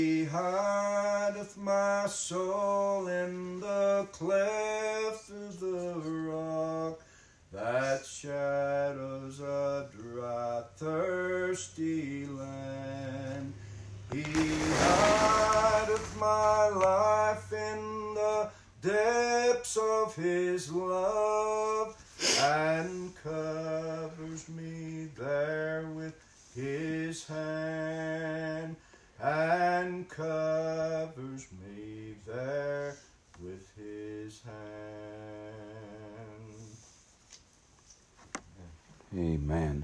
He hideth my soul in the cleft of the rock, that shadows a dry, thirsty land. He hideth my life in the depths of his love, and covers me there with his hand, and covers me there with his hand. Amen.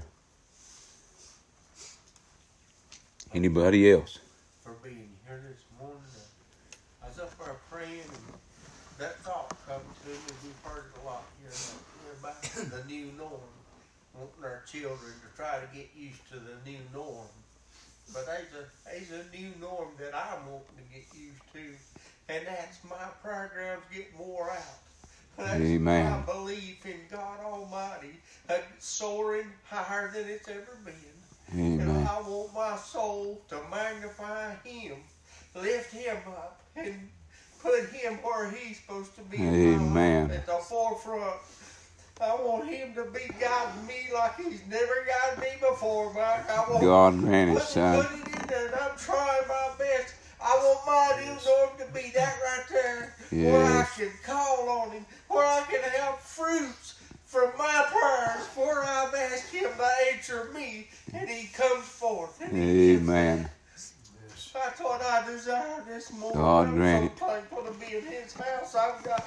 Anybody else? For being here this morning. I was up there praying, and that thought come to me. We've heard it a lot here about the new norm, wanting our children to try to get used to the new norm. But there's a new norm that I'm wanting to get used to, and that's my programs get wore out. That's Amen. my belief in God Almighty, soaring higher than it's ever been. Amen. And I want my soul to magnify Him, lift Him up, and put Him where He's supposed to be. Amen. At the forefront. I want Him to be guiding me like He's never guided me before, Mike. I want God grant it, son. Put it in there, and I'm trying my best. I want my new norm to be that right there, where I can call on Him, where I can have fruits from my prayers, where I've asked Him to answer me, and He comes forth. Amen. That's what I desire this morning. God grant it. I'm so thankful to be in His house. I've got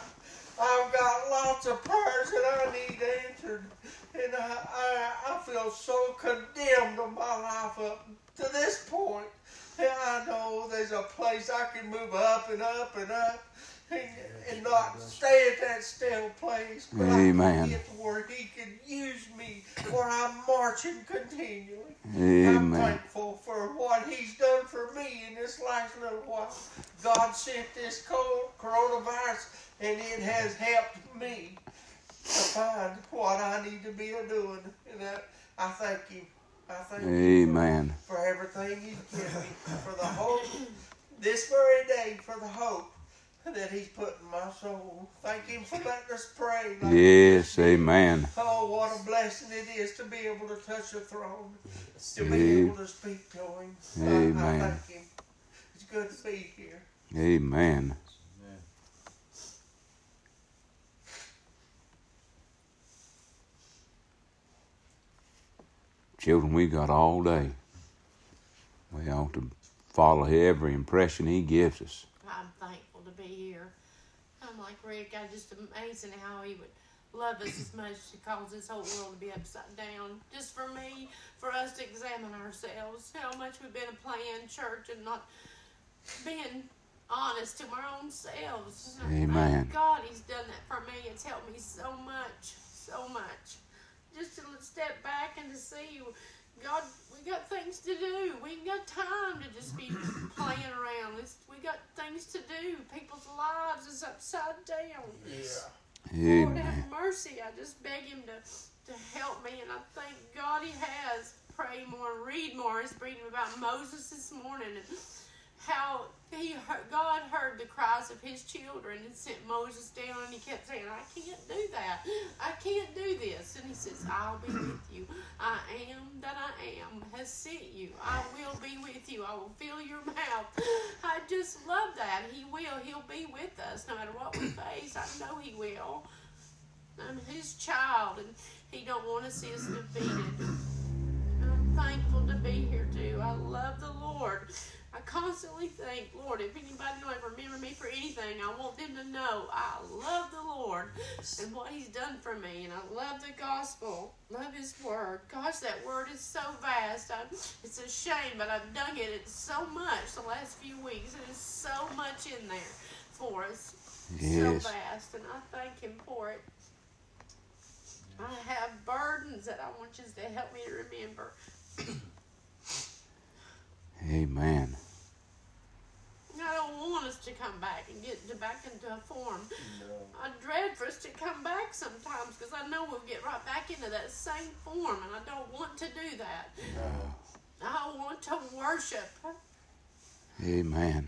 lots of prayers that I need answered, and I feel so condemned on my life up to this point. And I know there's a place I can move up and up and up, and not stay at that still place, but Amen. I can get to where He can use me, where I'm marching continually. Amen. I'm thankful for what He's done for me in this last little while. God sent this coronavirus, and it has helped me to find what I need to be doing. And I thank Him. I thank Him for everything He's given me, for the hope, this very day, for the hope that He's put in my soul. Thank Him for letting us pray. Yes, amen. Oh, what a blessing it is to be able to touch the throne, to be able to speak to Him. Amen. I thank Him. It's good to be here. Amen. Children, we got all day. We ought to follow every impression He gives us. I'm thankful to be here. I'm like Rick, I'm just amazing how He would love us as much to cause this whole world to be upside down. Just for me, for us to examine ourselves, how much we've been playing church and not being honest to our own selves. Amen. Thank God He's done that for me. It's helped me so much, so much. Just to step back and to see, God, we got things to do. We ain't got time to just be playing around. We got things to do. People's lives is upside down. Yeah. Lord, have mercy. I just beg Him to help me, and I thank God He has. Pray more, read more. I was reading about Moses this morning and how God heard the cries of His children and sent Moses down, and He kept saying, I can't do that. I can't do this. And He says, I'll be with you. I am that I am has sent you. I will be with you. I will fill your mouth. I just love that. He will. He'll be with us no matter what we face. I know He will. I'm His child, and He don't want to see us defeated. I'm thankful to be here too. I love the Lord. I constantly think, Lord, if anybody don't ever remember me for anything, I want them to know I love the Lord and what He's done for me. And I love the gospel, love His word. Gosh, that word is so vast. It's a shame, but I've dug it so much the last few weeks. There's so much in there for us. So vast, and I thank Him for it. I have burdens that I want you to help me to remember. Amen. I don't want us to come back and get back into a form. No. I dread for us to come back sometimes because I know we'll get right back into that same form, and I don't want to do that. No. I want to worship. Amen.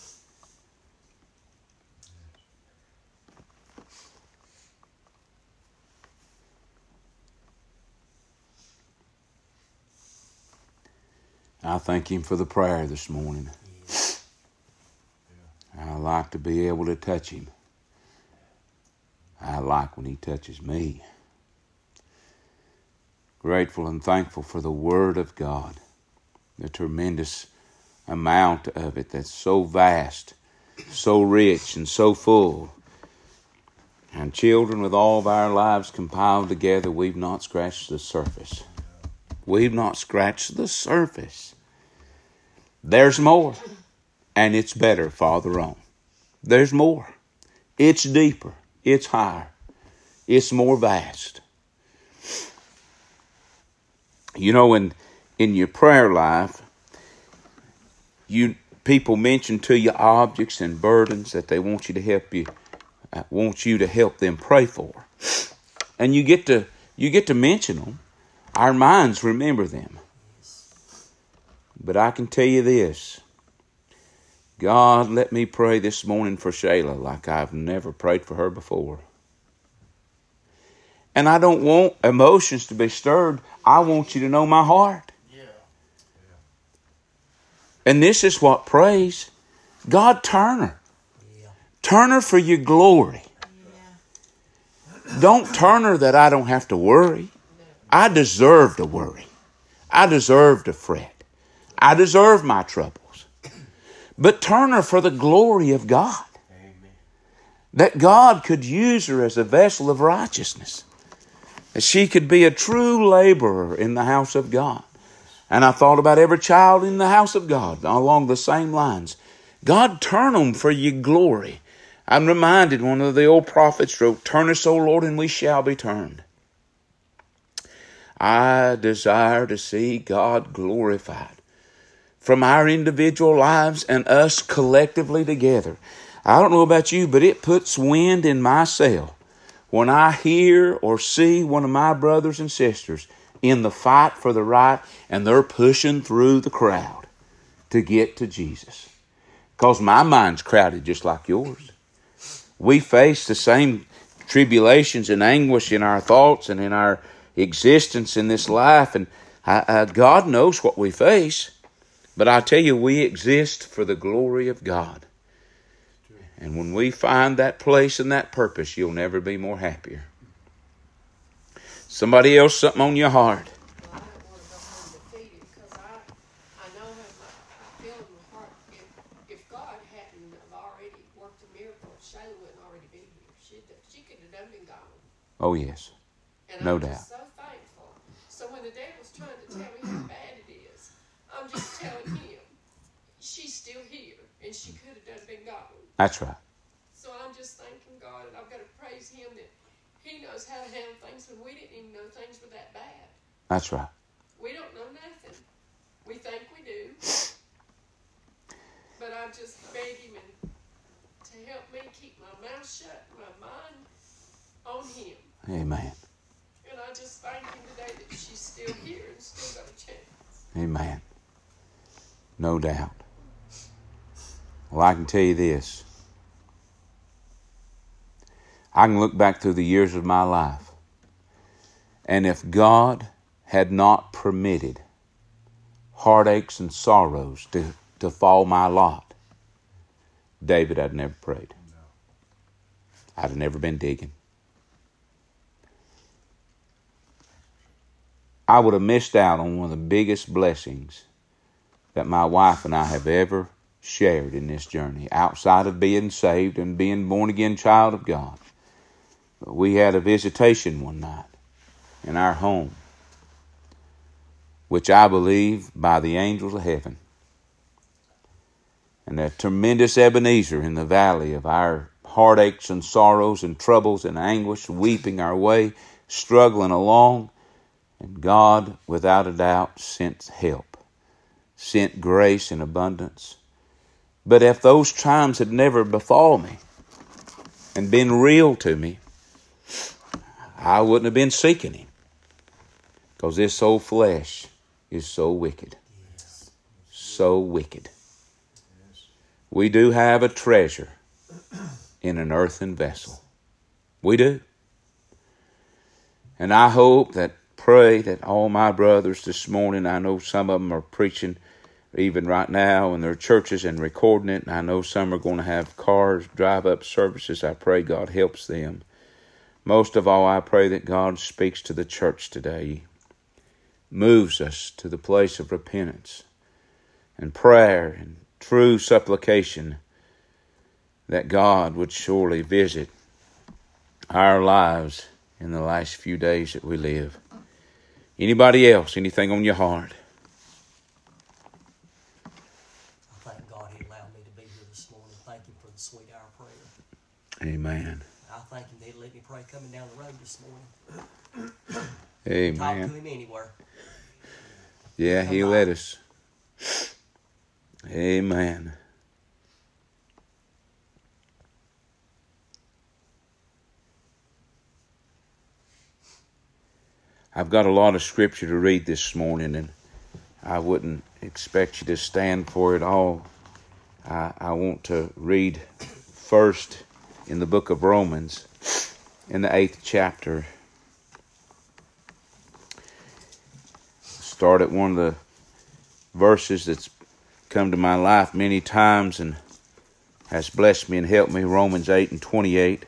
I thank Him for the prayer this morning. I like to be able to touch Him. I like when He touches me. Grateful and thankful for the Word of God, the tremendous amount of it that's so vast, so rich, and so full. And children, with all of our lives compiled together, we've not scratched the surface. We've not scratched the surface. There's more, and it's better farther on. There's more. It's deeper. It's higher. It's more vast. You know, in your prayer life, people mention to you objects and burdens that they want you to help them pray for, and you get to mention them. Our minds remember them. But I can tell you this. God, let me pray this morning for Shayla like I've never prayed for her before. And I don't want emotions to be stirred. I want you to know my heart. Yeah. And this is what praise. God, turn her. Yeah. Turn her for your glory. Yeah. Don't turn her that I don't have to worry. I deserve to worry. I deserve to fret. I deserve my troubles. But turn her for the glory of God. Amen. That God could use her as a vessel of righteousness. That she could be a true laborer in the house of God. And I thought about every child in the house of God along the same lines. God, turn them for your glory. I'm reminded one of the old prophets wrote, "Turn us, O Lord, and we shall be turned." I desire to see God glorified from our individual lives and us collectively together. I don't know about you, but it puts wind in my sail when I hear or see one of my brothers and sisters in the fight for the right and they're pushing through the crowd to get to Jesus. Because my mind's crowded just like yours. We face the same tribulations and anguish in our thoughts and in our existence in this life. And God knows what we face. But I tell you, we exist for the glory of God. And when we find that place and that purpose, you'll never be more happier. Somebody else, something on your heart. Well, I don't want to go home defeated because I know I feel in my heart if God hadn't have already worked a miracle, Shayla wouldn't already be here. She could have done been gone. Oh, yes. And No I'm doubt. just so thankful. So when the devil's trying to tell me how bad it is, I'm just telling him she's still here and she could have done been gone. That's right. So I'm just thanking God, and I've got to praise Him that He knows how to handle things when we didn't even know things were that bad. That's right. We don't know nothing. We think we do. But I just beg Him to help me keep my mouth shut, my mind on Him. Amen. And I just thank Him today that she's still here and still got a chance. Amen. No doubt. Well, I can tell you this. I can look back through the years of my life, and if God had not permitted heartaches and sorrows to fall my lot, David, I'd never prayed. I'd have never been digging. I would have missed out on one of the biggest blessings that my wife and I have ever shared in this journey, outside of being saved and being born again child of God. We had a visitation one night in our home, which I believe by the angels of heaven. And a tremendous Ebenezer in the valley of our heartaches and sorrows and troubles and anguish, weeping our way, struggling along. And God, without a doubt, sent help, sent grace in abundance. But if those times had never befall me and been real to me, I wouldn't have been seeking Him. Because this old flesh is so wicked. So wicked. we do have a treasure in an earthen vessel. We do. And I pray that all my brothers this morning, I know some of them are preaching even right now in their churches and recording it. And I know some are going to have cars, drive-up services. I pray God helps them. Most of all, I pray that God speaks to the church today, moves us to the place of repentance and prayer and true supplication, that God would surely visit our lives in the last few days that we live. Anybody else? Anything on your heart? I thank God He allowed me to be here this morning. Thank Him for the sweet hour prayer. Amen. I thank Him that He let me pray coming down the road this morning. Amen. Talk to Him anywhere. Yeah, He let us. Amen. I've got a lot of scripture to read this morning, and I wouldn't expect you to stand for it all. I want to read first in the book of Romans, in the 8th chapter. Start at one of the verses that's come to my life many times and has blessed me and helped me, Romans 8:28.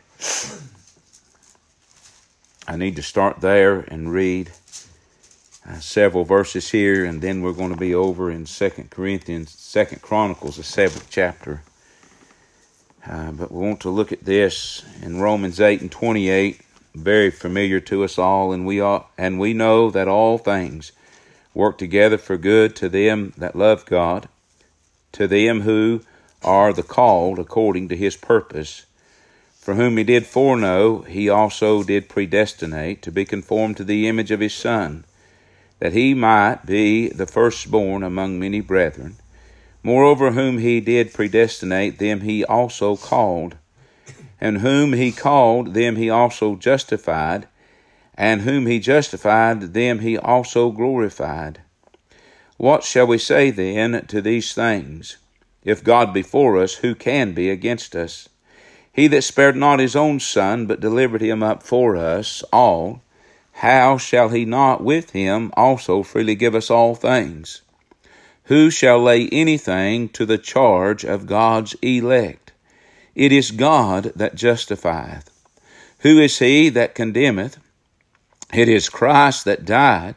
I need to start there and read several verses here, and then we're going to be over in 2 Chronicles, the 7th chapter. But we want to look at this in Romans 8:28, very familiar to us all, and we know that all things work together for good to them that love God, to them who are the called according to His purpose. For whom He did foreknow, He also did predestinate to be conformed to the image of His Son, that He might be the firstborn among many brethren. Moreover, whom He did predestinate, them He also called. And whom He called, them He also justified. And whom He justified, them He also glorified. What shall we say then to these things? If God be for us, who can be against us? He that spared not His own Son, but delivered Him up for us all, how shall He not with Him also freely give us all things? Who shall lay anything to the charge of God's elect? It is God that justifieth. Who is he that condemneth? It is Christ that died,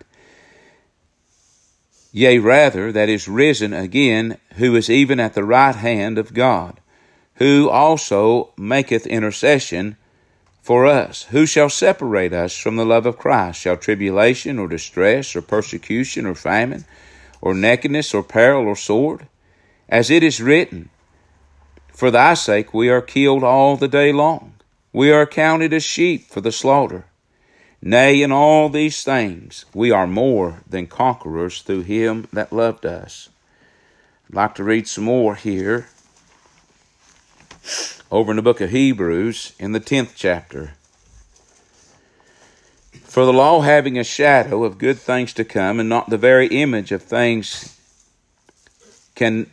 yea, rather, that is risen again, who is even at the right hand of God, who also maketh intercession for us. Who shall separate us from the love of Christ? Shall tribulation, or distress, or persecution, or famine, or nakedness, or peril, or sword? As it is written, for thy sake we are killed all the day long. We are counted as sheep for the slaughter. Nay, in all these things we are more than conquerors through Him that loved us. I'd like to read some more here. Over in the book of Hebrews, in the 10th chapter. For the law having a shadow of good things to come, and not the very image of things can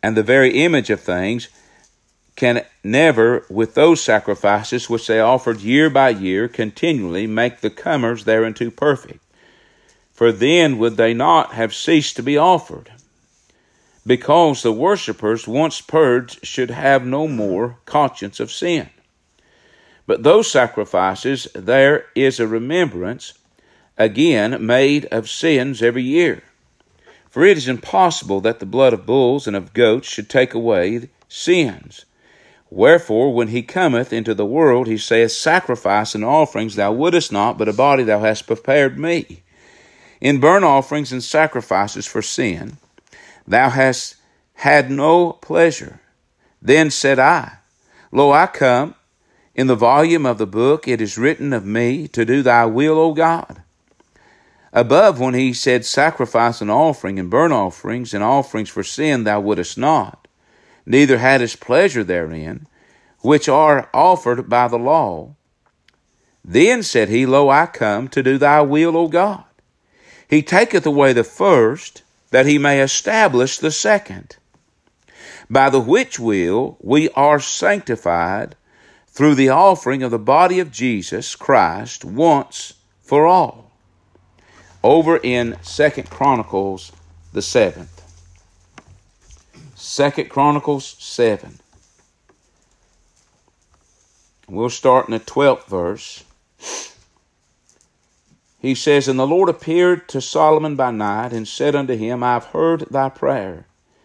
never, with those sacrifices which they offered year by year, continually make the comers thereunto perfect. For then would they not have ceased to be offered, because the worshippers, once purged, should have no more conscience of sin. But those sacrifices, there is a remembrance, again made of sins every year. For it is impossible that the blood of bulls and of goats should take away sins. Wherefore, when He cometh into the world, He saith, Sacrifice and offerings thou wouldest not, but a body thou hast prepared me. In burnt offerings and sacrifices for sin, thou hast had no pleasure. Then said I, Lo, I come. In the volume of the book it is written of me to do thy will, O God. Above, when He said, Sacrifice and offering and burnt offerings and offerings for sin thou wouldest not, neither hadst pleasure therein, which are offered by the law. Then said He, Lo, I come to do thy will, O God. He taketh away the first, that He may establish the second. by the which will we are sanctified through the offering of the body of Jesus Christ once for all. Over in 2 Chronicles, the 7th. 2 Chronicles 7. We'll start in the 12th verse. He says, And the Lord appeared to Solomon by night, and said unto him, I have heard thy prayer,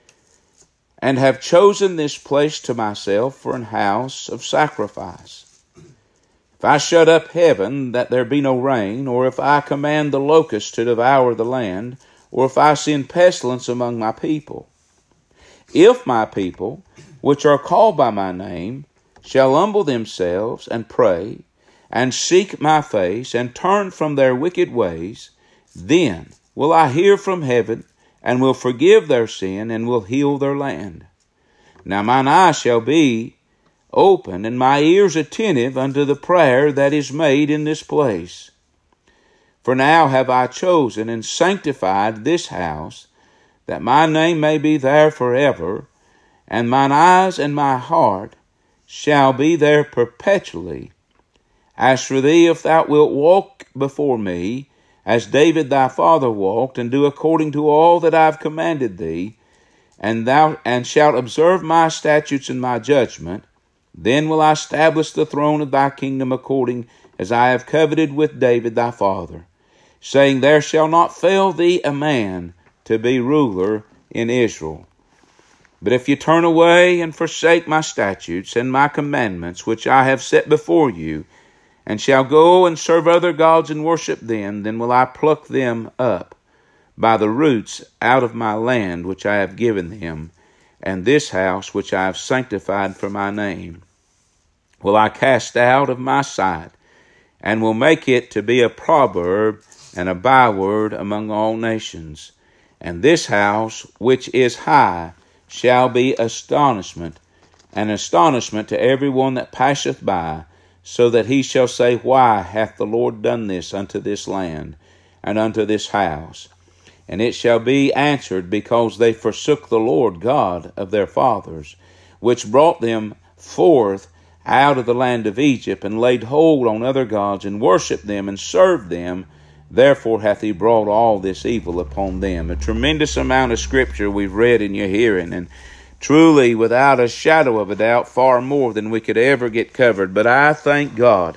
and have chosen this place to myself for an house of sacrifice. If I shut up heaven, that there be no rain, or if I command the locusts to devour the land, or if I send pestilence among my people, if my people, which are called by my name, shall humble themselves and pray, and seek my face, and turn from their wicked ways, then will I hear from heaven, and will forgive their sin, and will heal their land. Now mine eyes shall be open, and my ears attentive unto the prayer that is made in this place. For now have I chosen and sanctified this house, that my name may be there forever, and mine eyes and my heart shall be there perpetually. As for thee, if thou wilt walk before me, as David thy father walked, and do according to all that I have commanded thee, and shalt observe my statutes and my judgment, then will I establish the throne of thy kingdom according as I have coveted with David thy father, saying, There shall not fail thee a man to be ruler in Israel. But if you turn away and forsake my statutes and my commandments, which I have set before you, and shall go and serve other gods and worship them, then will I pluck them up by the roots out of my land which I have given them, and this house which I have sanctified for my name will I cast out of my sight, and will make it to be a proverb and a byword among all nations. And this house which is high shall be astonishment, an astonishment to every one that passeth by, so that he shall say, Why hath the Lord done this unto this land, and unto this house? And it shall be answered, Because they forsook the Lord God of their fathers, which brought them forth out of the land of Egypt, and laid hold on other gods, and worshipped them, and served them. Therefore hath he brought all this evil upon them. A tremendous amount of scripture we've read in your hearing, and truly, without a shadow of a doubt, far more than we could ever get covered. But I thank God.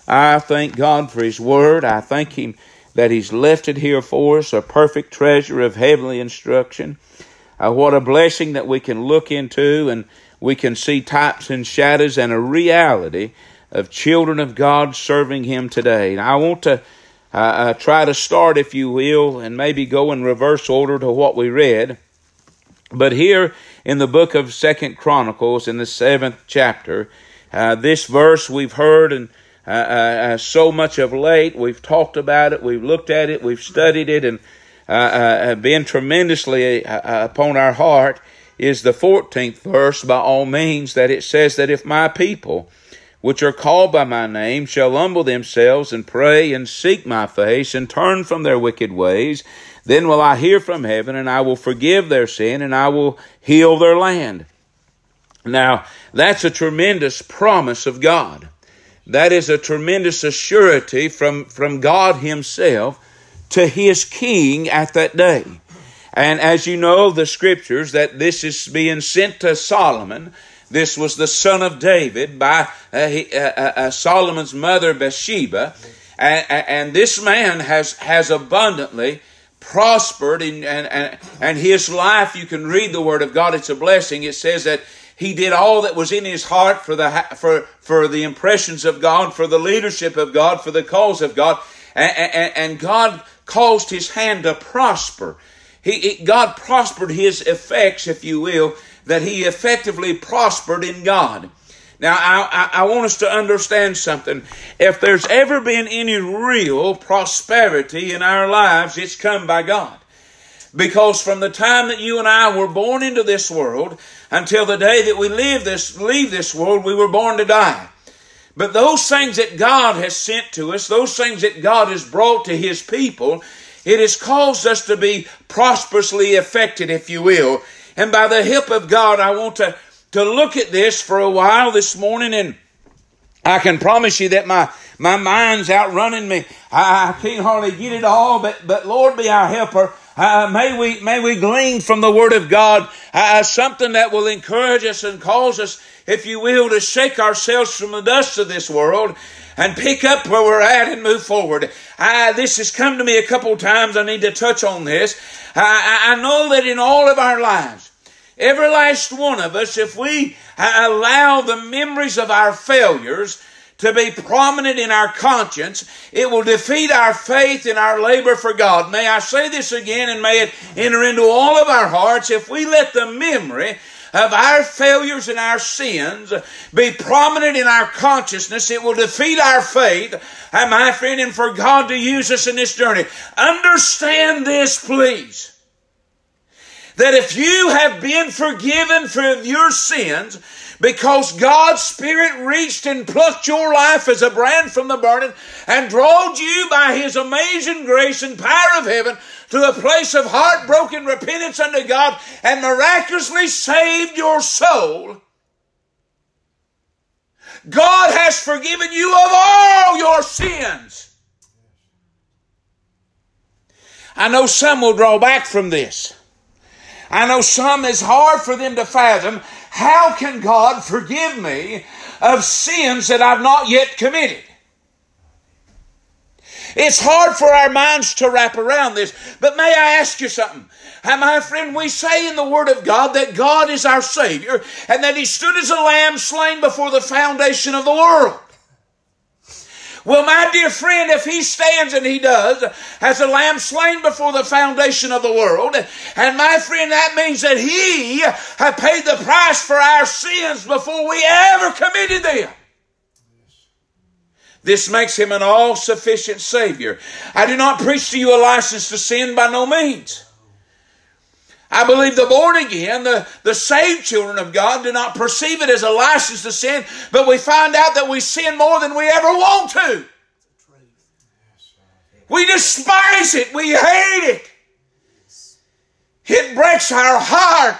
I thank God for His Word. I thank Him that He's left it here for us, a perfect treasure of heavenly instruction. What a blessing that we can look into, and we can see types and shadows and a reality of children of God serving Him today. And I want to try to start, if you will, and maybe go in reverse order to what we read. But here in the book of 2 Chronicles, in the 7th chapter, this verse we've heard and so much of late. We've talked about it, we've looked at it, we've studied it, and been tremendously upon our heart is the 14th verse, by all means, that it says that if my people, which are called by my name, shall humble themselves and pray and seek my face and turn from their wicked ways, then will I hear from heaven, and I will forgive their sin, and I will heal their land. Now, that's a tremendous promise of God. That is a tremendous assurity from God Himself to His king at that day. And as you know, the scriptures, that this is being sent to Solomon. This was the son of David by Solomon's mother Bathsheba. And this man has abundantly prospered, and his life, you can read the Word of God, it's a blessing. It says that he did all that was in his heart for the impressions of God, for the leadership of God, for the cause of God, and God caused his hand to prosper. God prospered his effects, if you will, that he effectively prospered in God. Now, I want us to understand something. If there's ever been any real prosperity in our lives, it's come by God. Because from the time that you and I were born into this world until the day that we leave this world, we were born to die. But those things that God has sent to us, those things that God has brought to His people, it has caused us to be prosperously affected, if you will. And by the help of God, I want to look at this for a while this morning, and I can promise you that my mind's outrunning me. I can't hardly get it all, but Lord be our helper. May we glean from the Word of God something that will encourage us and cause us, if you will, to shake ourselves from the dust of this world and pick up where we're at and move forward. This has come to me a couple times. I need to touch on this. I know that in all of our lives, every last one of us, if we allow the memories of our failures to be prominent in our conscience, it will defeat our faith and our labor for God. May I say this again, and may it enter into all of our hearts. If we let the memory of our failures and our sins be prominent in our consciousness, it will defeat our faith, and my friend, and for God to use us in this journey. Understand this, please, that if you have been forgiven for your sins, because God's Spirit reached and plucked your life as a brand from the burning and drawed you by His amazing grace and power of heaven to a place of heartbroken repentance unto God and miraculously saved your soul, God has forgiven you of all your sins. I know some will draw back from this. I know some, it's hard for them to fathom, how can God forgive me of sins that I've not yet committed? It's hard for our minds to wrap around this. But may I ask you something? My friend, we say in the Word of God that God is our Savior and that He stood as a lamb slain before the foundation of the world. Well, my dear friend, if He stands, and He does, as a lamb slain before the foundation of the world, and my friend, that means that He had paid the price for our sins before we ever committed them. This makes Him an all-sufficient Savior. I do not preach to you a license to sin, by no means. I believe the born again, the saved children of God, do not perceive it as a license to sin, but we find out that we sin more than we ever want to. We despise it. We hate it. It breaks our heart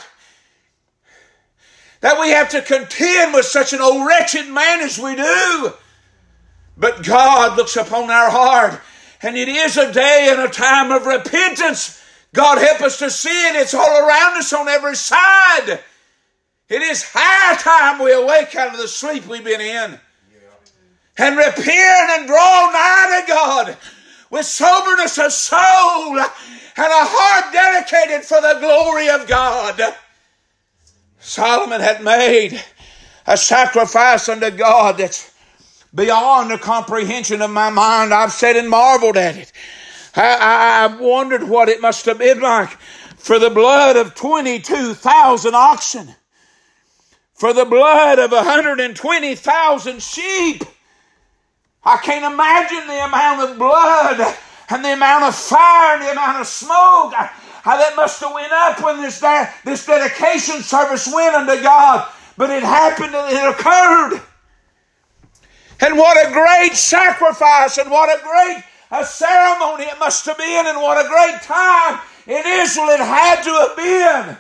that we have to contend with such an old wretched man as we do. But God looks upon our heart, and it is a day and a time of repentance. God help us to see it. It's all around us on every side. It is high time we awake out of the sleep we've been in and repent and draw nigh to God with soberness of soul and a heart dedicated for the glory of God. Solomon had made a sacrifice unto God that's beyond the comprehension of my mind. I've sat and marveled at it. I've wondered what it must have been like for the blood of 22,000 oxen, for the blood of 120,000 sheep. I can't imagine the amount of blood and the amount of fire and the amount of smoke how that must have went up when this dedication service went unto God. But it happened and it occurred. And what a great sacrifice and what a great ceremony it must have been, and what a great time in Israel it had to have been.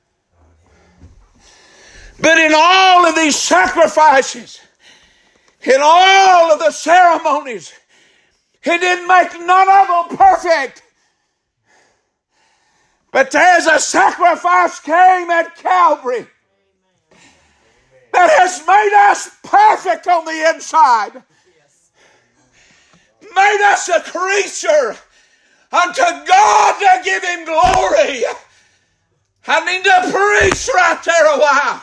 But in all of these sacrifices, in all of the ceremonies, He didn't make none of them perfect. But there's a sacrifice came at Calvary that has made us perfect on the inside. Made us a creature unto God to give Him glory. I need to preach right there a while.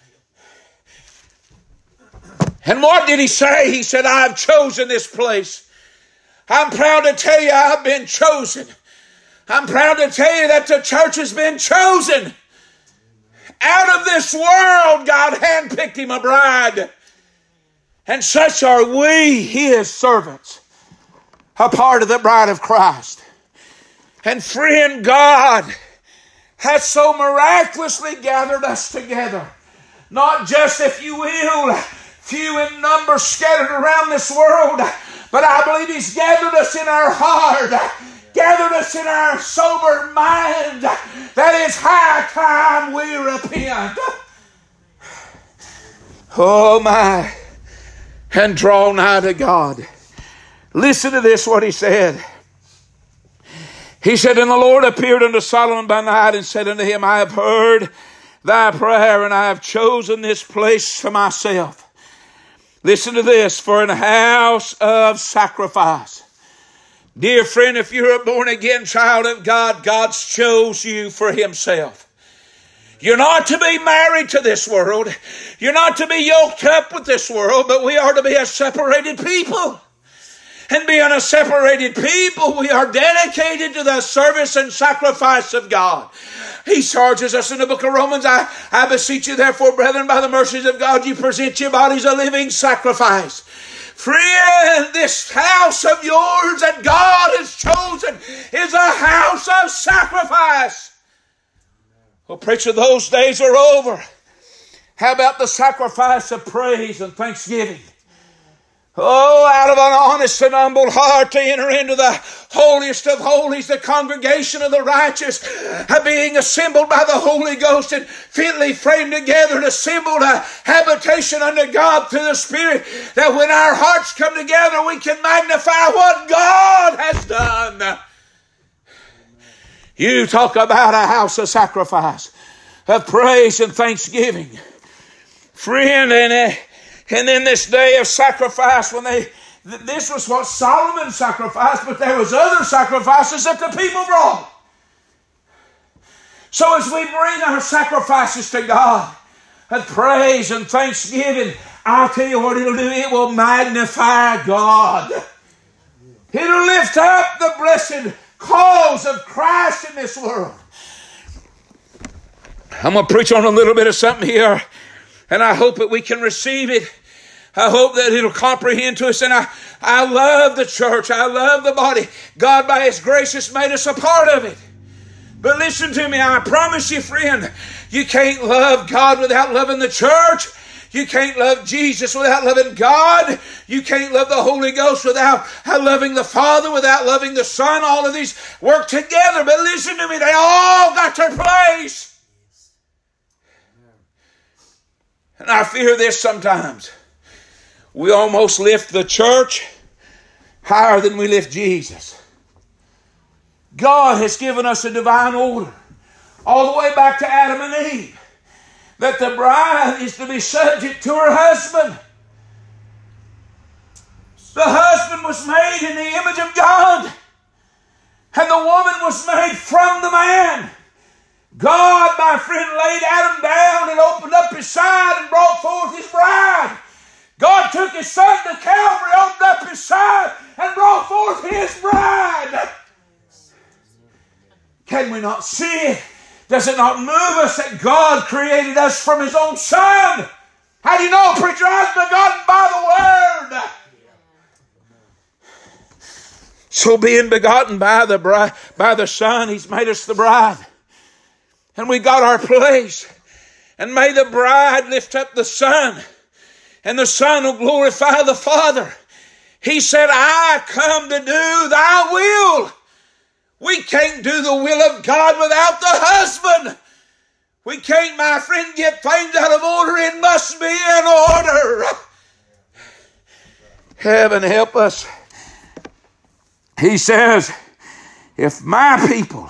And what did He say? He said, I've chosen this place. I'm proud to tell you I've been chosen. I'm proud to tell you that the church has been chosen. Out of this world, God handpicked Him a bride. And such are we, His servants, a part of the bride of Christ. And friend, God has so miraculously gathered us together. Not just, if you will, few in number scattered around this world, but I believe He's gathered us in our heart gathered us in our sober mind that it's high time we repent. Oh my, and draw nigh to God. Listen to this, what he said. He said, and the Lord appeared unto Solomon by night and said unto him, I have heard thy prayer, and I have chosen this place for myself. Listen to this, for an house of sacrifice. Dear friend, if you're a born-again child of God, God's chose you for himself. You're not to be married to this world. You're not to be yoked up with this world, but we are to be a separated people. And being a separated people, we are dedicated to the service and sacrifice of God. He charges us in the book of Romans, I beseech you therefore, brethren, by the mercies of God, you present your bodies a living sacrifice. Friend, this house of yours that God has chosen is a house of sacrifice. Well, preacher, those days are over. How about the sacrifice of praise and thanksgiving? Oh, out of an honest and humble heart to enter into the holiest of holies, the congregation of the righteous, being assembled by the Holy Ghost and fitly framed together and assembled a habitation unto God through the Spirit, that when our hearts come together we can magnify what God has done. You talk about a house of sacrifice, of praise and thanksgiving. Friend, and then this day of sacrifice, this was what Solomon sacrificed, but there was other sacrifices that the people brought. So as we bring our sacrifices to God, of praise and thanksgiving, I'll tell you what it'll do. It will magnify God. It'll lift up the blessed cause of Christ in this world. I'm going to preach on a little bit of something here, and I hope that we can receive it. I hope that it'll comprehend to us. And I love the church. I love the body. God, by His grace, has made us a part of it. But listen to me. I promise you, friend, you can't love God without loving the church. You can't love Jesus without loving God. You can't love the Holy Ghost without loving the Father, without loving the Son. All of these work together. But listen to me. They all got their place. And I fear this sometimes. We almost lift the church higher than we lift Jesus. God has given us a divine order, all the way back to Adam and Eve, that the bride is to be subject to her husband. The husband was made in the image of God, and the woman was made from the man. God, my friend, laid Adam down and opened up his side and brought forth his bride. God took his son to Calvary, opened up his side, and brought forth his bride. Can we not see it? Does it not move us that God created us from His own Son? How do you know, preacher? I was begotten by the Word. So being begotten by the bride, by the Son, He's made us the bride. And we got our place. And may the bride lift up the Son, and the Son will glorify the Father. He said, I come to do thy will. We can't do the will of God without the husband. We can't, my friend, get things out of order. It must be in order. Heaven help us. He says, if my people,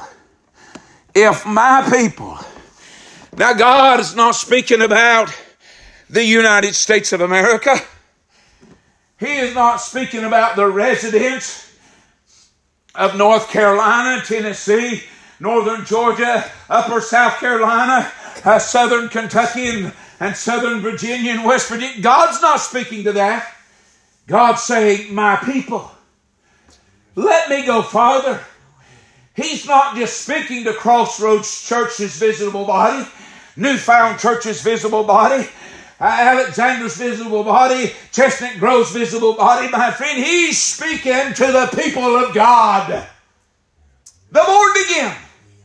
now God is not speaking about the United States of America. He is not speaking about the residents of North Carolina, Tennessee, northern Georgia, upper South Carolina, southern Kentucky, and southern Virginia and West Virginia. God's not speaking to that. God's saying, my people, let me go farther. He's not just speaking to Crossroads Church's visible body, Newfound Church's visible body, Alexander's visible body, Chestnut Grove's visible body. My friend, He's speaking to the people of God, the born again.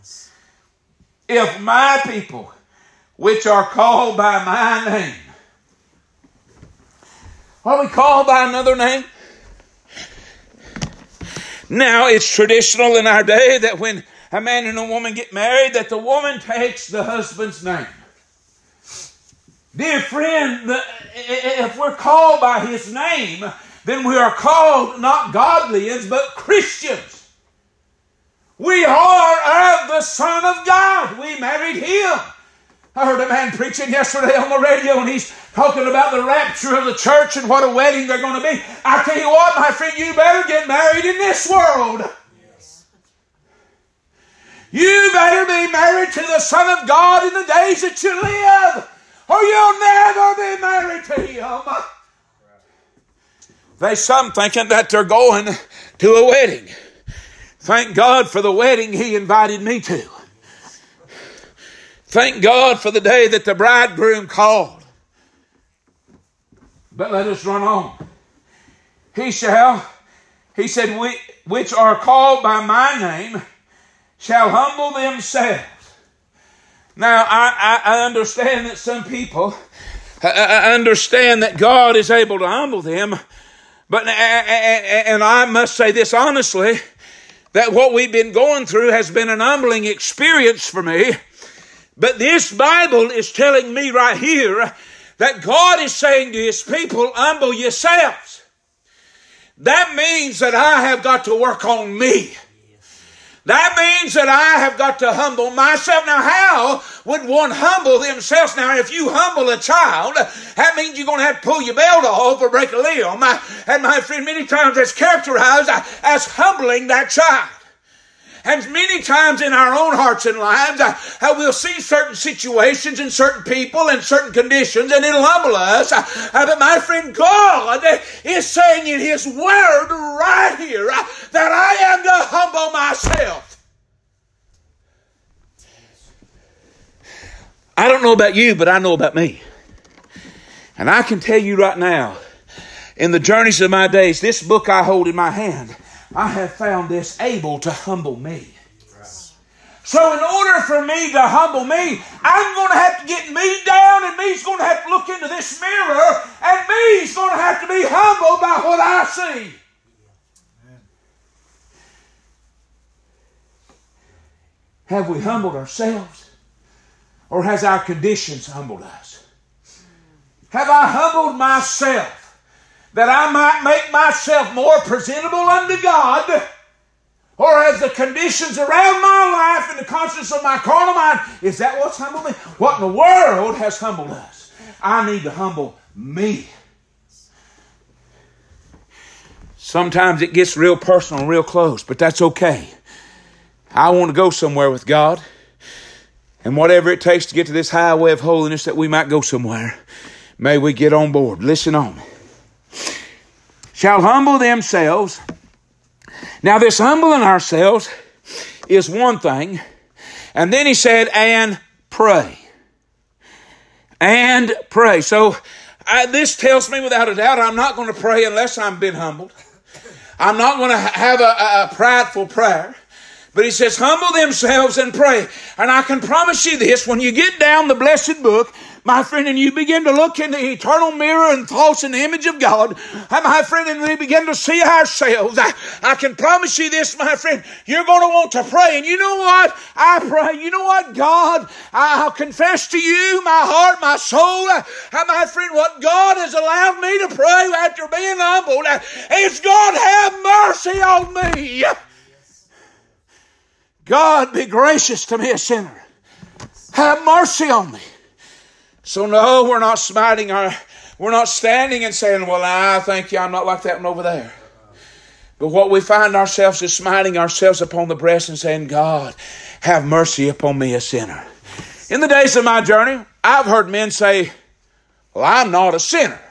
If my people, which are called by my name, are we called by another name? Now, it's traditional in our day that when a man and a woman get married, that the woman takes the husband's name. Dear friend, if we're called by his name, then we are called not godlians, but Christians. We are of the Son of God. We married him. I heard a man preaching yesterday on the radio, and he's talking about the rapture of the church and what a wedding they're going to be. I tell you what, my friend, you better get married in this world. Yes. You better be married to the Son of God in the days that you live, or you'll never be married to him. There's some thinking that they're going to a wedding. Thank God for the wedding he invited me to. Thank God for the day that the bridegroom called. But let us run on. He said, which are called by my name shall humble themselves. Now, I understand that some people, I understand that God is able to humble them. But, and I must say this honestly, that what we've been going through has been an humbling experience for me. But this Bible is telling me right here that God is saying to his people, humble yourselves. That means that I have got to work on me. That means that I have got to humble myself. Now, how would one humble themselves? Now, if you humble a child, that means you're going to have to pull your belt off or break a limb. And my friend, many times that's characterized as humbling that child. And many times in our own hearts and lives, we'll see certain situations and certain people and certain conditions, and it'll humble us. But my friend, God is saying in his word right here that I am to humble myself. I don't know about you, but I know about me. And I can tell you right now, in the journeys of my days, this book I hold in my hand, I have found this able to humble me. So in order for me to humble me, I'm going to have to get me down, and me's going to have to look into this mirror, and me's going to have to be humbled by what I see. Have we humbled ourselves? Or has our conditions humbled us? Have I humbled myself that I might make myself more presentable unto God? Or has the conditions around my life and the conscience of my carnal mind, is that what's humbled me? What in the world has humbled us? I need to humble me. Sometimes it gets real personal, real close, but that's okay. I want to go somewhere with God. And whatever it takes to get to this highway of holiness that we might go somewhere, may we get on board. Listen on. Shall humble themselves. Now this humbling ourselves is one thing. And then he said, and pray. And pray. So this tells me without a doubt I'm not going to pray unless I'm been humbled. I'm not going to have a prideful prayer. But he says, humble themselves and pray. And I can promise you this, when you get down the blessed book, my friend, and you begin to look in the eternal mirror and thoughts in the image of God, my friend, and we begin to see ourselves, I can promise you this, my friend, you're going to want to pray. And you know what? I pray. You know what, God? I'll confess to you, my heart, my soul, my friend, what God has allowed me to pray after being humbled is, God, have mercy on me. God, be gracious to me, a sinner. Have mercy on me. So no, we're not standing and saying, well, I thank you, I'm not like that one over there. But what we find ourselves is smiting ourselves upon the breast and saying, God, have mercy upon me, a sinner. In the days of my journey, I've heard men say, well, I'm not a sinner.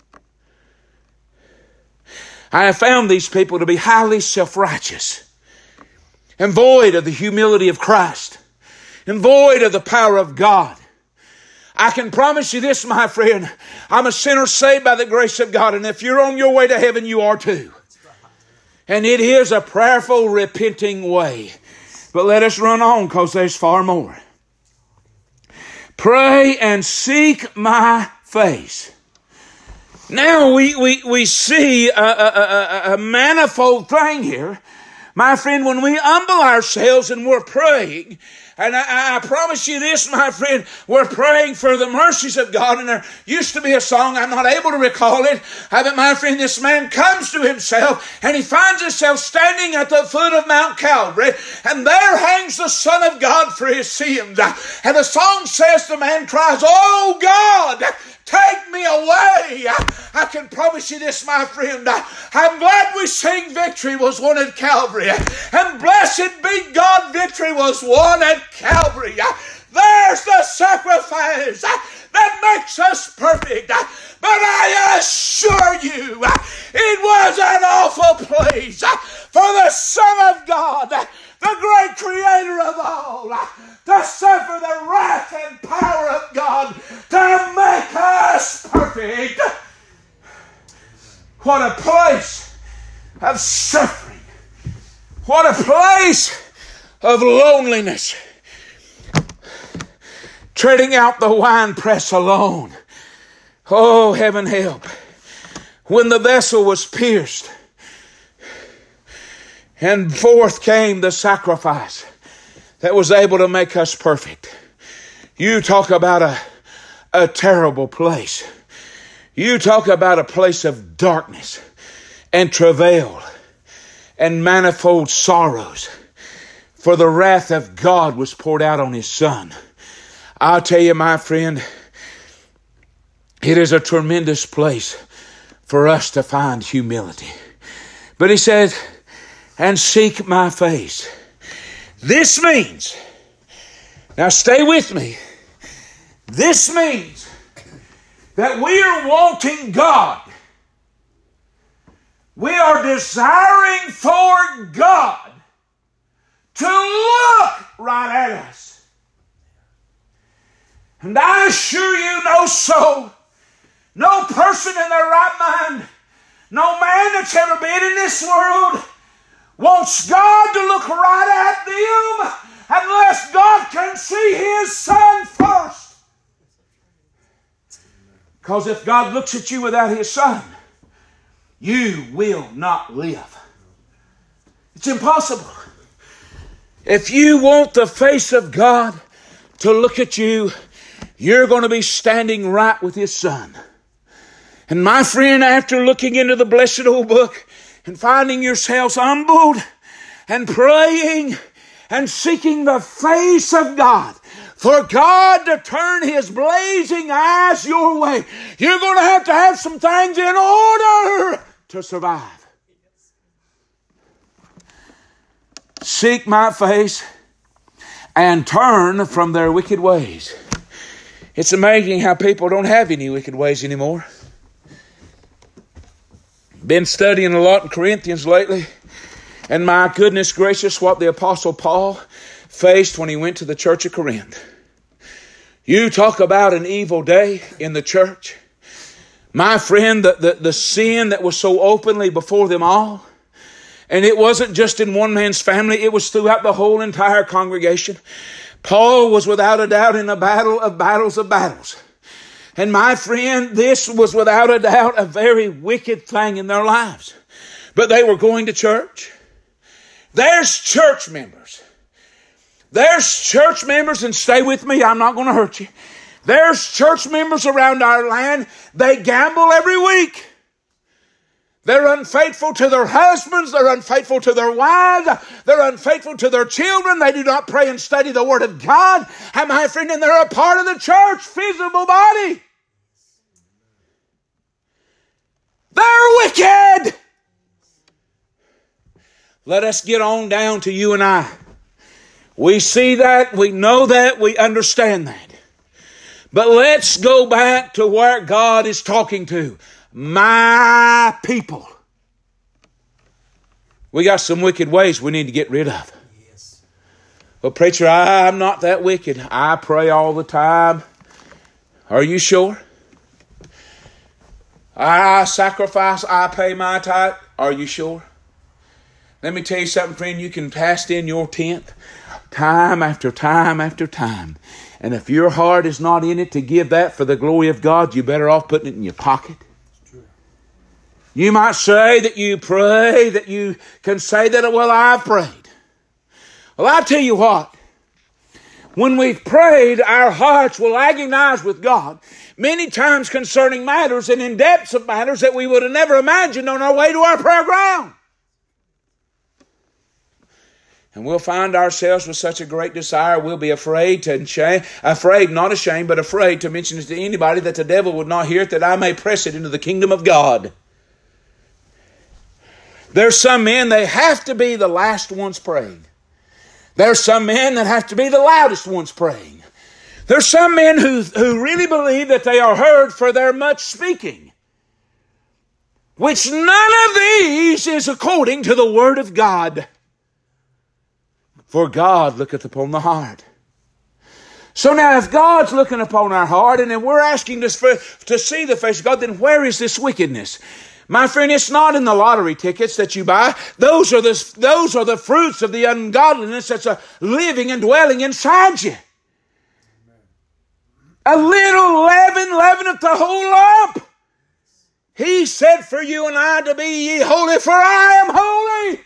I have found these people to be highly self-righteous and void of the humility of Christ and void of the power of God. I can promise you this, my friend. I'm a sinner saved by the grace of God. And if you're on your way to heaven, you are too. And it is a prayerful, repenting way. But let us run on, because there's far more. Pray and seek my face. Now we see a manifold thing here. My friend, when we humble ourselves and we're praying, and I promise you this, my friend, we're praying for the mercies of God. And there used to be a song, I'm not able to recall it, but my friend, this man comes to himself and he finds himself standing at the foot of Mount Calvary, and there hangs the Son of God for his sins. And the song says, the man cries, "Oh God, take me away." I can promise you this, my friend. I'm glad we sing victory was won at Calvary. And blessed be God, victory was won at Calvary. There's the sacrifice that makes us perfect. But I assure you, it was an awful place for the Son of God, the great Creator of all, to suffer the wrath and power of God to make us perfect. What a place of suffering. What a place of loneliness. Treading out the winepress alone. Oh, heaven help. When the vessel was pierced, and forth came the sacrifice that was able to make us perfect. You talk about a terrible place. You talk about a place of darkness and travail and manifold sorrows. For the wrath of God was poured out on His Son. I'll tell you, my friend, it is a tremendous place for us to find humility. But He said, "And seek my face." This means, now stay with me, this means that we are wanting God. We are desiring for God to look right at us. And I assure you, no soul, no person in their right mind, no man that's ever been in this world wants God to look right at them unless God can see His Son first. Because if God looks at you without His Son, you will not live. It's impossible. If you want the face of God to look at you, you're going to be standing right with His Son. And my friend, after looking into the blessed old book and finding yourselves humbled and praying and seeking the face of God, for God to turn His blazing eyes your way, you're going to have some things in order to survive. Seek my face and turn from their wicked ways. It's amazing how people don't have any wicked ways anymore. Been studying a lot in Corinthians lately, and my goodness gracious, what the Apostle Paul faced when he went to the church of Corinth. You talk about an evil day in the church. My friend, the sin that was so openly before them all, and it wasn't just in one man's family, it was throughout the whole entire congregation. Paul was without a doubt in a battle of battles. And my friend, this was without a doubt a very wicked thing in their lives. But they were going to church. There's church members. There's church members, and stay with me, I'm not going to hurt you. There's church members around our land, they gamble every week. They're unfaithful to their husbands. They're unfaithful to their wives. They're unfaithful to their children. They do not pray and study the Word of God. And my friend, and they're a part of the church, visible body. They're wicked. Let us get on down to you and I. We see that, we know that, we understand that. But let's go back to where God is talking to. My people. We got some wicked ways we need to get rid of. Yes. Well, preacher, I'm not that wicked. I pray all the time. Are you sure? I sacrifice, I pay my tithe. Are you sure? Let me tell you something, friend. You can cast in your tenth time after time after time. And if your heart is not in it to give that for the glory of God, you're better off putting it in your pocket. You might say that you pray, that you can say that, well, I've prayed. Well, I tell you what, when we've prayed, our hearts will agonize with God many times concerning matters and in depths of matters that we would have never imagined on our way to our prayer ground. And we'll find ourselves with such a great desire, we'll be afraid, not ashamed, but afraid to mention it to anybody, that the devil would not hear it, that I may press it into the kingdom of God. There's some men, they have to be the last ones praying. There's some men that have to be the loudest ones praying. There's some men who really believe that they are heard for their much speaking, which none of these is according to the Word of God. For God looketh upon the heart. So now if God's looking upon our heart and then we're asking to see the face of God, then where is this wickedness? My friend, it's not in the lottery tickets that you buy. Those are the fruits of the ungodliness that's living and dwelling inside you. A little leaven leaveneth the whole lump. He said for you and I to be ye holy, for I am holy.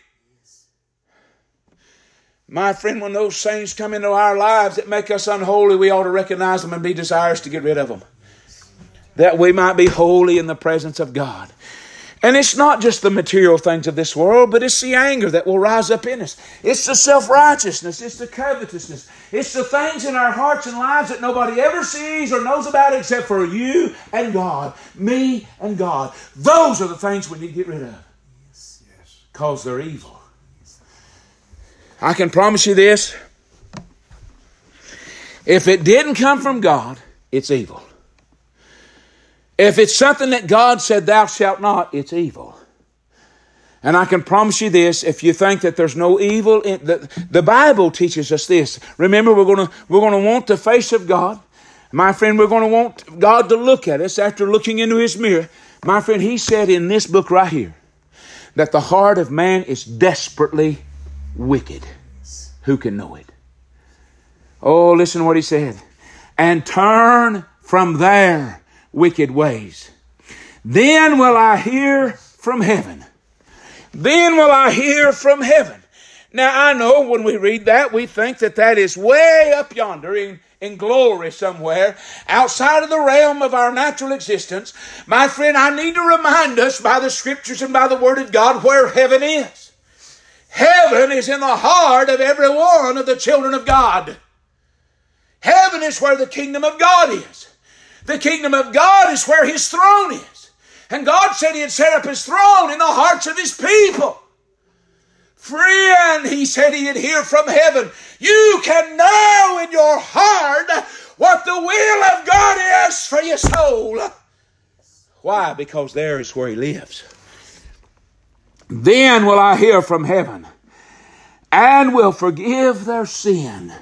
My friend, when those things come into our lives that make us unholy, we ought to recognize them and be desirous to get rid of them, that we might be holy in the presence of God. And it's not just the material things of this world, but it's the anger that will rise up in us. It's the self-righteousness. It's the covetousness. It's the things in our hearts and lives that nobody ever sees or knows about except for you and God, me and God. Those are the things we need to get rid of. Because they're evil. I can promise you this. If it didn't come from God, it's evil. If it's something that God said, thou shalt not, it's evil. And I can promise you this, if you think that there's no evil, the Bible teaches us this. Remember, we're going to want the face of God. My friend, we're going to want God to look at us after looking into His mirror. My friend, He said in this book right here, that the heart of man is desperately wicked. Who can know it? Oh, listen to what He said. And turn from their wicked ways. Then will I hear from heaven. Then will I hear from heaven. Now I know when we read that, we think that is way up yonder in glory somewhere, outside of the realm of our natural existence. My friend, I need to remind us by the Scriptures and by the Word of God where heaven is. Heaven is in the heart of every one of the children of God. Heaven is where the kingdom of God is. The kingdom of God is where His throne is. And God said He had set up His throne in the hearts of His people. Friend, He said He'd hear from heaven. You can know in your heart what the will of God is for your soul. Why? Because there is where He lives. Then will I hear from heaven and will forgive their sin.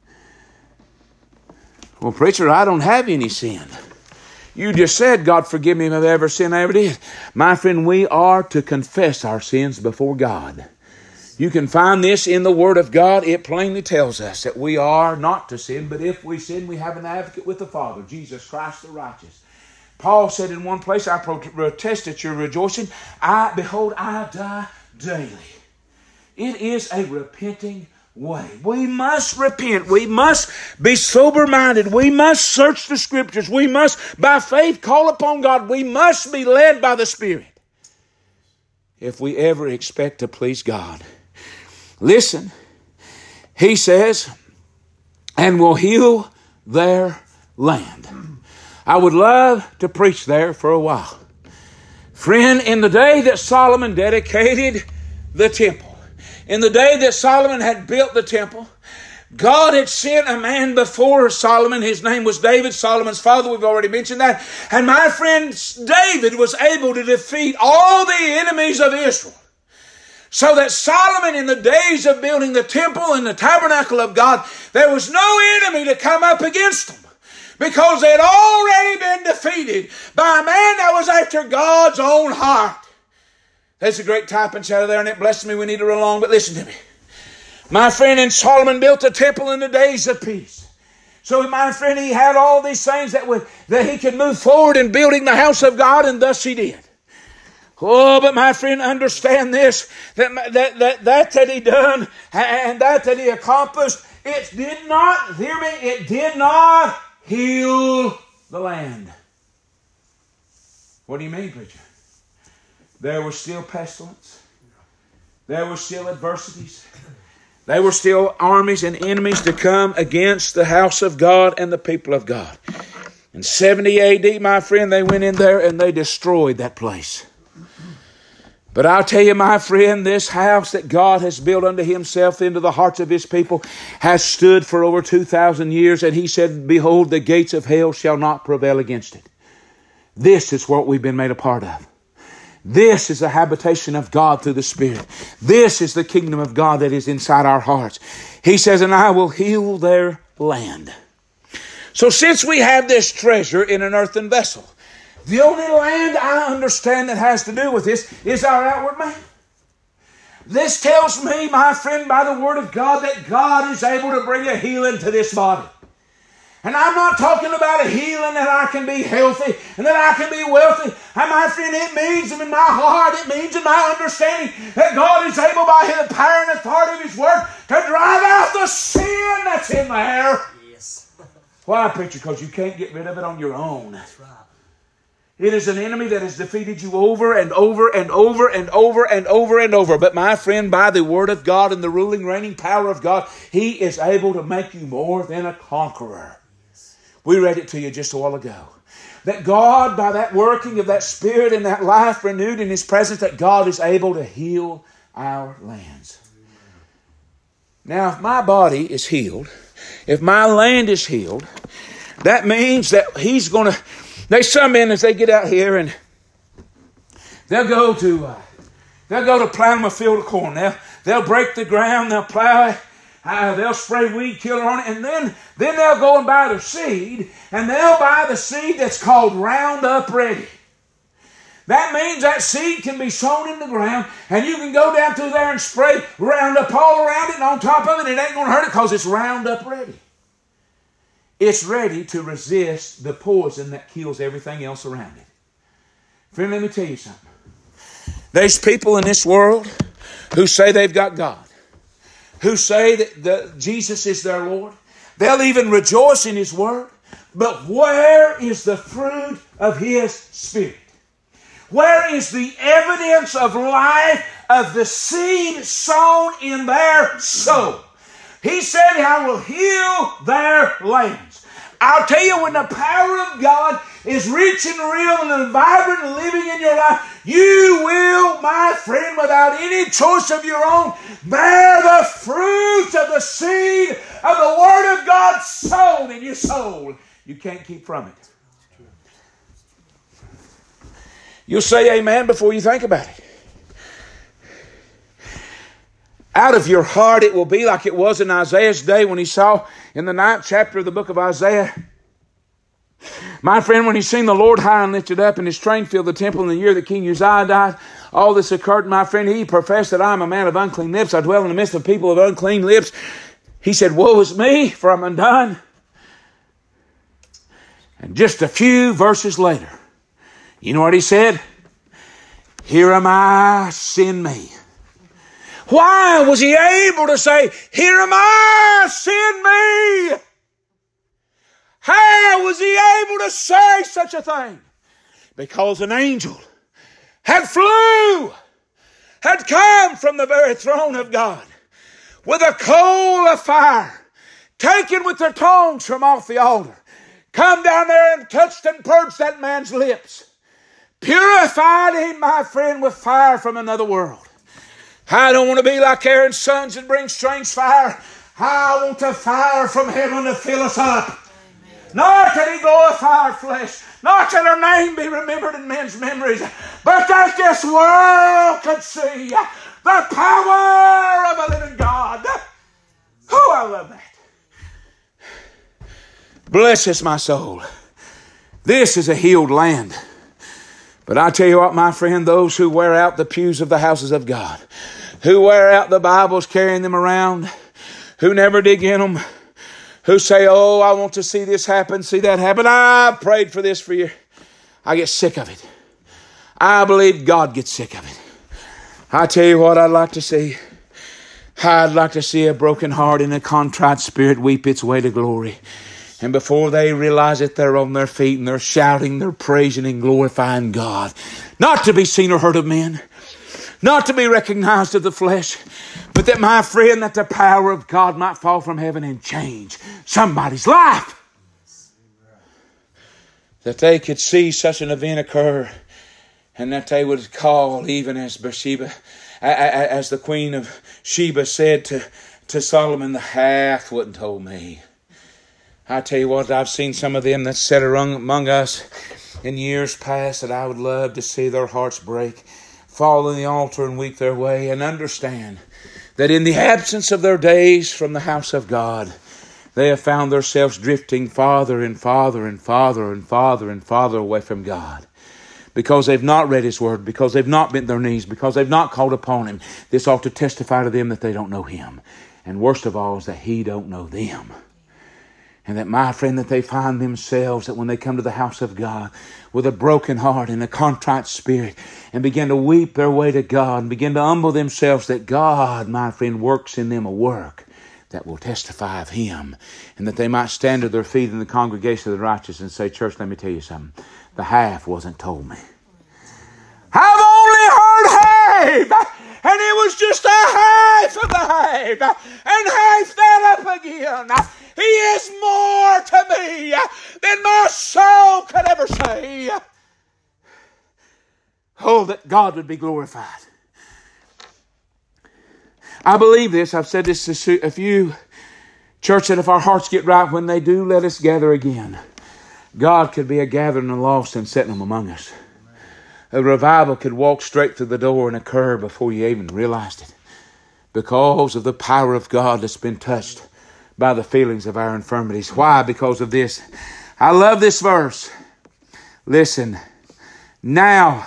Well, preacher, I don't have any sin. You just said, God forgive me of every sin I ever did. My friend, we are to confess our sins before God. You can find this in the Word of God. It plainly tells us that we are not to sin, but if we sin, we have an advocate with the Father, Jesus Christ the righteous. Paul said in one place, I protest at your rejoicing. Behold, I die daily. It is a repenting way. We must repent. We must be sober-minded. We must search the Scriptures. We must, by faith, call upon God. We must be led by the Spirit if we ever expect to please God. Listen, He says, and will heal their land. I would love to preach there for a while. Friend, in the day that Solomon dedicated the temple, in the day that Solomon had built the temple, God had sent a man before Solomon. His name was David, Solomon's father. We've already mentioned that. And my friend, David was able to defeat all the enemies of Israel. So that Solomon, in the days of building the temple and the tabernacle of God, there was no enemy to come up against them, because they had already been defeated by a man that was after God's own heart. There's a great typing shadow there, and it blesses me. We need to run along, but listen to me. My friend, and Solomon built the temple in the days of peace. So my friend, he had all these things that he could move forward in building the house of God, and thus he did. Oh, but my friend, understand this, that he done and that he accomplished, it did not, hear me, it did not heal the land. What do you mean, preacher? There was still pestilence. There were still adversities. There were still armies and enemies to come against the house of God and the people of God. In 70 AD, my friend, they went in there and they destroyed that place. But I'll tell you, my friend, this house that God has built unto Himself into the hearts of His people has stood for over 2,000 years. And He said, behold, the gates of hell shall not prevail against it. This is what we've been made a part of. This is the habitation of God through the Spirit. This is the kingdom of God that is inside our hearts. He says, and I will heal their land. So since we have this treasure in an earthen vessel, the only land I understand that has to do with this is our outward man. This tells me, my friend, by the Word of God, that God is able to bring a healing to this body. And I'm not talking about a healing that I can be healthy and that I can be wealthy. And my friend, it means in my heart, it means in my understanding that God is able by the power and authority of His Word to drive out the sin that's in there. Yes. Why, preacher? Because you can't get rid of it on your own. That's right. It is an enemy that has defeated you over and over and over and over and over and over. But my friend, by the Word of God and the ruling, reigning power of God, He is able to make you more than a conqueror. We read it to you just a while ago. That God, by that working of that Spirit and that life renewed in His presence, that God is able to heal our lands. Now, if my body is healed, if my land is healed, that means that He's going to... There's some men as they get out here and they'll go to plow them a field of corn. They'll break the ground, they'll plow it. They'll spray weed killer on it, and then they'll go and buy their seed, and they'll buy the seed that's called Roundup Ready. That means that seed can be sown in the ground, and you can go down through there and spray Roundup all around it, and on top of it, it ain't going to hurt it because it's Roundup Ready. It's ready to resist the poison that kills everything else around it. Friend, let me tell you something. There's people in this world who say they've got God, who say that Jesus is their Lord. They'll even rejoice in His Word. But where is the fruit of His Spirit? Where is the evidence of life of the seed sown in their soul? He said, I will heal their lands. I'll tell you, when the power of God is rich and real and vibrant and living in your life, you will, my friend, without any choice of your own, bear the fruit of the seed of the Word of God sown in your soul. You can't keep from it. You'll say amen before you think about it. Out of your heart it will be like it was in Isaiah's day when he saw in the 9th chapter of the book of Isaiah. My friend, when he seen the Lord high and lifted up and His train filled the temple in the year that King Uzziah died, all this occurred, my friend. He professed that I am a man of unclean lips. I dwell in the midst of people of unclean lips. He said, woe is me, for I'm undone. And just a few verses later, you know what he said? Here am I, send me. Why was he able to say, here am I, send me? How was he able to say such a thing? Because an angel had come from the very throne of God with a coal of fire, taken with their tongues from off the altar, come down there and touched and purged that man's lips, purified him, my friend, with fire from another world. I don't want to be like Aaron's sons and bring strange fire. I want the fire from heaven to fill us up. Amen. Not that He glorify our flesh, not that our name be remembered in men's memories, but that this world could see the power of a living God. Oh, I love that. Bless my soul. This is a healed land. But I tell you what, my friend, those who wear out the pews of the houses of God, who wear out the Bibles carrying them around, who never dig in them, who say, oh, I want to see this happen, see that happen. I prayed for this for you. I get sick of it. I believe God gets sick of it. I tell you what I'd like to see. I'd like to see a broken heart and a contrite spirit weep its way to glory. And before they realize it, they're on their feet and they're shouting, they're praising and glorifying God. Not to be seen or heard of men. Not to be recognized of the flesh. But that, my friend, that the power of God might fall from heaven and change somebody's life. That they could see such an event occur. And that they would call, even as Bathsheba, as the Queen of Sheba said to Solomon, the half wasn't told me. I tell you what, I've seen some of them that sat among us in years past that I would love to see their hearts break, fall on the altar and weep their way, and understand that in the absence of their days from the house of God, they have found themselves drifting farther and farther and farther and farther and farther away from God. Because they've not read His Word, because they've not bent their knees, because they've not called upon Him. This ought to testify to them that they don't know Him. And worst of all is that He don't know them. And that, my friend, that they find themselves, that when they come to the house of God with a broken heart and a contrite spirit and begin to weep their way to God and begin to humble themselves, that God, my friend, works in them a work that will testify of Him. And that they might stand to their feet in the congregation of the righteous and say, church, let me tell you something. The half wasn't told me. I've only heard half, and it was just a half of the half, and half that up again. He is more to me than my soul could ever say. Oh, that God would be glorified. I believe this. I've said this to a few. Church, that if our hearts get right when they do, let us gather again. God could be a gathering of lost and setting them among us. A revival could walk straight through the door and occur before you even realized it. Because of the power of God that's been touched by the feelings of our infirmities. Why? Because of this. I love this verse. Listen. Now,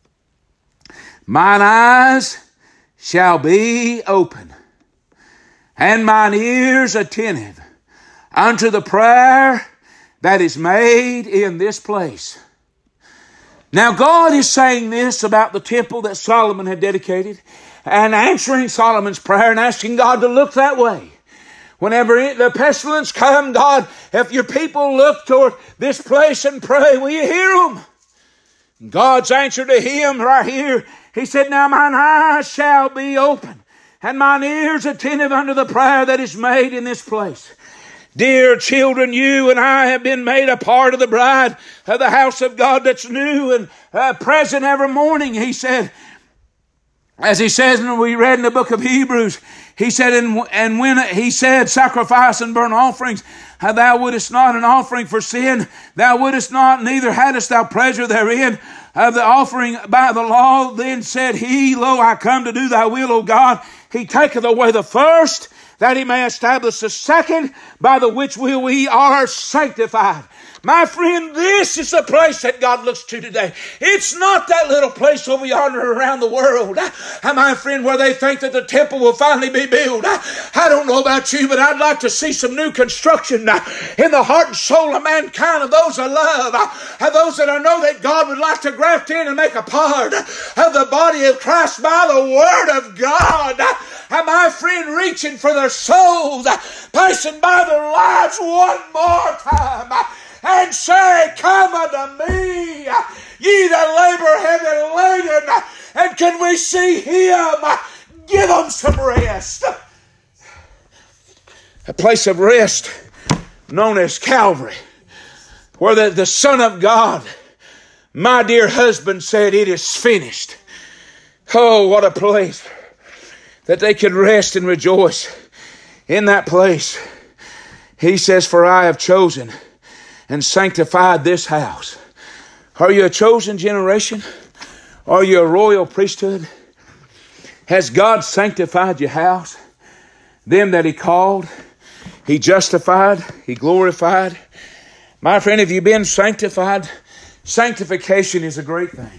mine eyes shall be open, and mine ears attentive unto the prayer that is made in this place. Now God is saying this about the temple that Solomon had dedicated and answering Solomon's prayer and asking God to look that way. Whenever the pestilence come, God, if your people look toward this place and pray, will you hear them? God's answer to him right here, He said, now mine eyes shall be open and mine ears attentive unto the prayer that is made in this place. Dear children, you and I have been made a part of the bride of the house of God that's new and present every morning. He said, as he says, and we read in the book of Hebrews, he said, and when he said, sacrifice and burnt offerings, thou wouldest not an offering for sin, thou wouldest not, neither hadst thou pleasure therein of the offering by the law. Then said he, lo, I come to do thy will, O God. He taketh away the first, that He may establish the second, by the which will we are sanctified. My friend, this is the place that God looks to today. It's not that little place over yonder around the world, my friend, where they think that the temple will finally be built. I don't know about you, but I'd like to see some new construction in the heart and soul of mankind, of those I love, of those that I know that God would like to graft in and make a part of the body of Christ by the Word of God. And my friend, reaching for their souls, passing by their lives one more time, and say, come unto me, ye that labor heavy laden, and can we see Him give them some rest? A place of rest known as Calvary, where the Son of God, my dear husband, said, it is finished. Oh, what a place that they could rest and rejoice in that place. He says, for I have chosen and sanctified this house. Are you a chosen generation? Are you a royal priesthood? Has God sanctified your house? Them that He called, He justified, He glorified. My friend, have you been sanctified? Sanctification is a great thing.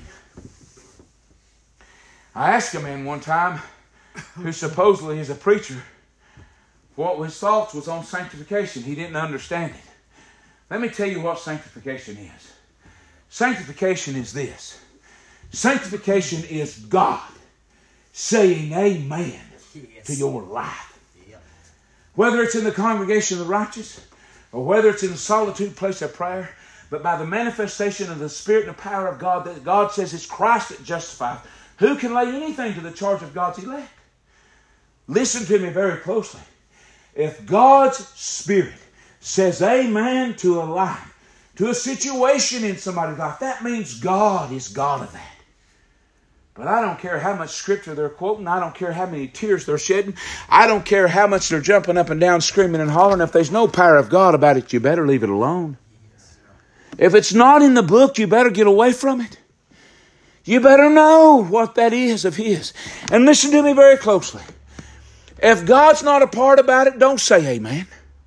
I asked a man one time, who supposedly is a preacher, what his thoughts was on sanctification. He didn't understand it. Let me tell you what sanctification is. Sanctification is this. Sanctification is God saying amen Yes. to your life. Yeah. Whether it's in the congregation of the righteous or whether it's in the solitude place of prayer, but by the manifestation of the Spirit and the power of God, that God says it's Christ that justifies. Who can lay anything to the charge of God's elect? Listen to me very closely. If God's Spirit says amen to a life, to a situation in somebody's life, that means God is God of that. But I don't care how much scripture they're quoting. I don't care how many tears they're shedding. I don't care how much they're jumping up and down, screaming and hollering. If there's no power of God about it, you better leave it alone. If it's not in the book, you better get away from it. You better know what that is of His. And listen to me very closely. If God's not a part about it, don't say amen.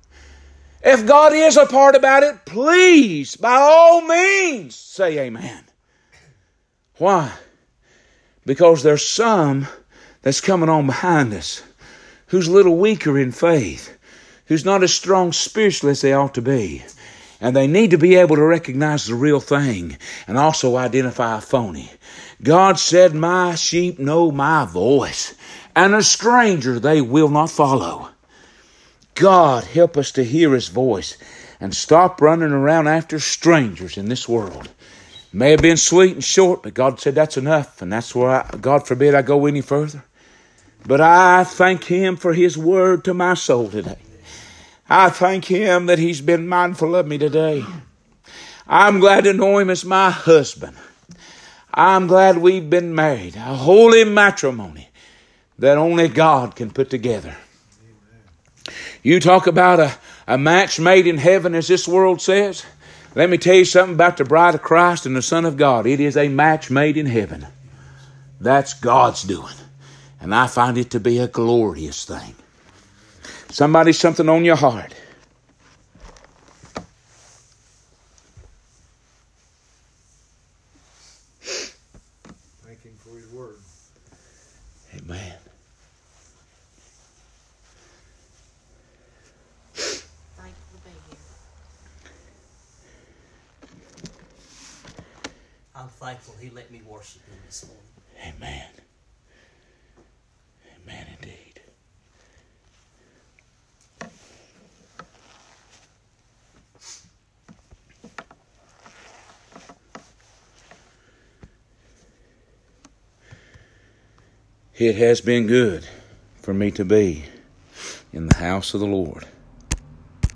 If God is a part about it, please, by all means, say amen. Why? Because there's some that's coming on behind us who's a little weaker in faith, who's not as strong spiritually as they ought to be. And they need to be able to recognize the real thing and also identify a phony. God said, my sheep know my voice, and a stranger they will not follow. God, help us to hear His voice and stop running around after strangers in this world. May have been sweet and short, but God said that's enough, and that's where God forbid I go any further. But I thank Him for His word to my soul today. I thank Him that He's been mindful of me today. I'm glad to know Him as my husband. I'm glad we've been married, a holy matrimony that only God can put together. You talk about a match made in heaven, as this world says. Let me tell you something about the bride of Christ and the Son of God. It is a match made in heaven. That's God's doing. And I find it to be a glorious thing. Somebody, something on your heart. Thank Him for His word. Amen. Thankful to be here. I'm thankful He let me worship Him this morning. Amen. Amen indeed. It has been good for me to be in the house of the Lord.